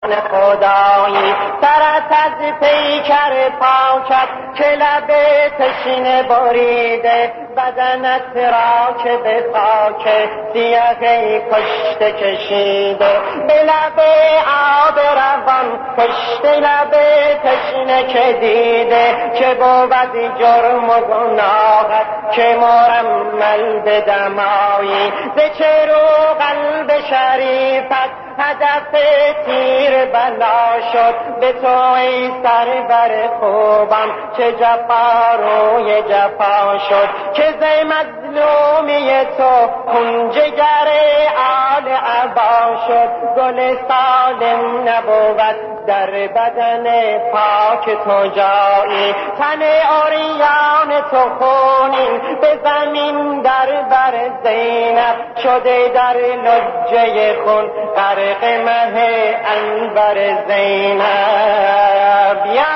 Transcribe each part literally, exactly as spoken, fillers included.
خدایی سرت از پیکر پاکت که لب تشنه بریده بدنت را که به خاک سیاه کشته کشیده به لب آب روان کشته لب تشنه که دیده که بود جرم و گناهت که مرمل به دمایی ز چه رو قلب شریفت هدف تیر بلا شد به تو ای سرور خوبم چه جفا روی جفا شد که ز مظلومی تو خون جگر آل عبا شد گل سالم نبود در بدن پاک تو جایی تن عریان تو خونین به زمین در بر زینب شده در لجه خون غرق مه انور زینب یا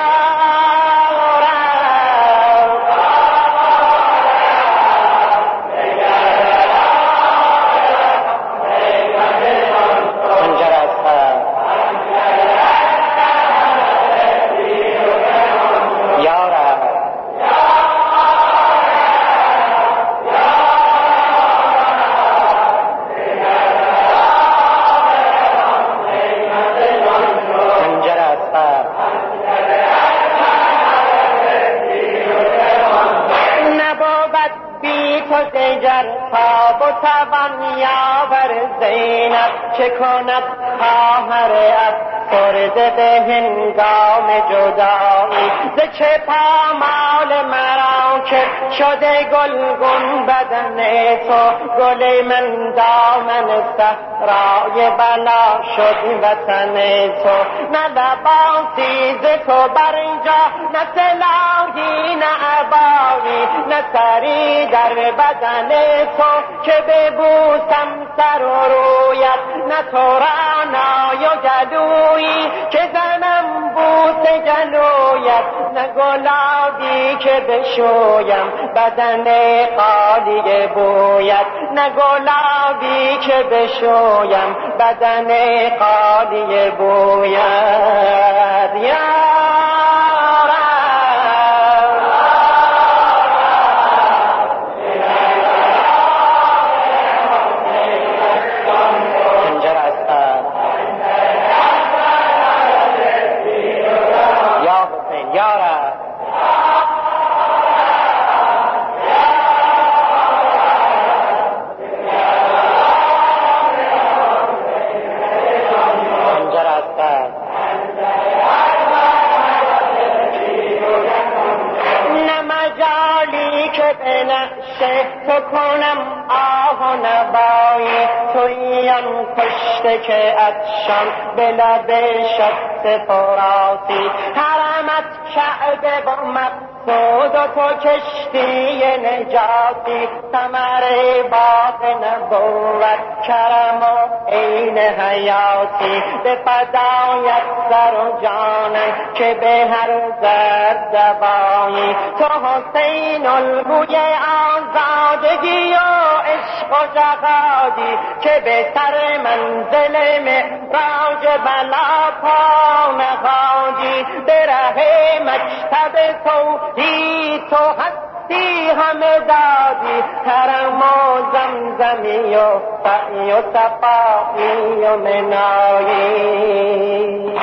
توان یاور زینب چه کند خواهر افسرده به هنگام جدایی ز چه پامال مرا که شده گلگون بدن تو گل من دامن صحرای بلا شد وطن تو نه لباسی ز تو برجا نه سلاحی نه عبایی نه سری در بدن تو که ببوسم سر و رویت نه تو رعنای و گلویی که زنم بوس گلویت نه گلابی که بشویم بدن خالی بویت نه گلابی که بشویم بدن خالی بویت یا تو کنم آه و نبایی تویان کشته که ادشان به لب شخص فراسی حرمت کعبه و مقصود و تو کشتی نجاتی ثمر باغ نبوت کرم و عین حیاتی به فدایت سر و جانم که به هر زرد دوایی تو حسین الگوی آزادگی و عشق و جهادی که به سر منزل معراج بلا پا نهادی به ره مکتب توحید تو هستی همه دادی کرم و زمزمی و سعی و صفایی و منایی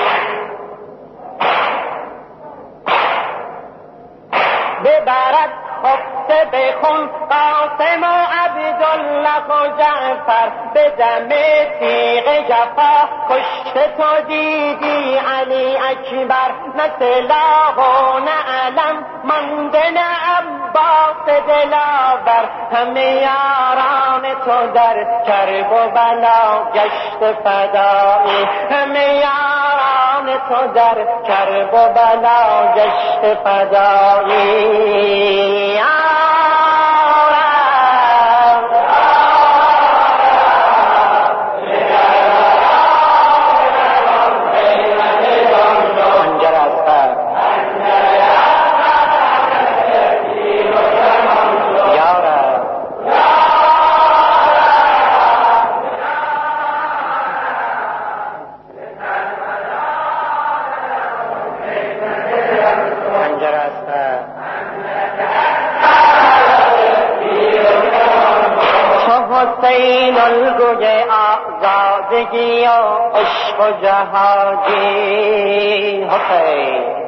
ببرد خفته بخون قاسم و عبدالله و جعفر به دم تیغ جفا کشته تو دیدی علی اکبر نه سلاح و نه علم مانده نه عباس دلاور همه یاران تو در کرب و بلا گشت فدایی همه یاران تو در کرب و بلا گشت فدایی حسین الگوی آزادگی و عشق و جهادی حسین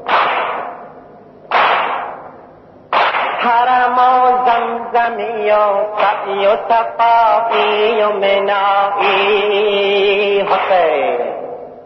حرم و زمزمی و سعی و صفایی و منایی حسین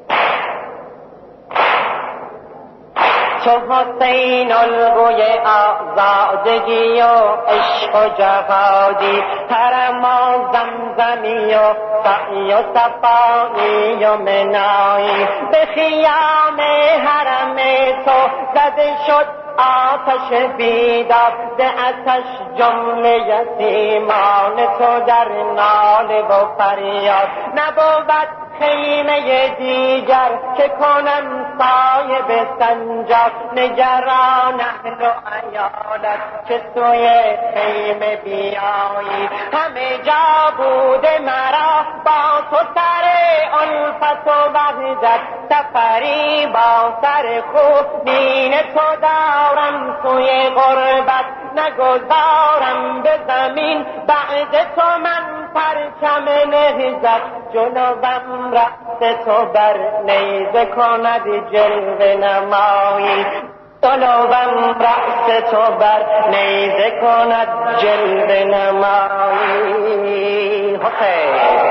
چو حسین الگوی آزادگی و عشق و جهادی حرم و زمزمی و سعی و صفایی و منایی به خیام حرم تو زده شد آتش بیداد به آتش جمله یتیمان تو در ناله و فریاد نبود خیمه دیگر که کنم سایه به سنجاب نگران اهل و عیالت که سوی خیمه بیایی همه جا بوده مرا با تو سر الفت و وحدت سفری با سر خوب دین تو دارم سوی غربت نگذارم به زمین بعد تو من پرچم نهضت جنوبم رأس تو بر نیزه کند جلوه نمایی جنوبم رأس تو بر نیزه کند جلوه نمایی حسین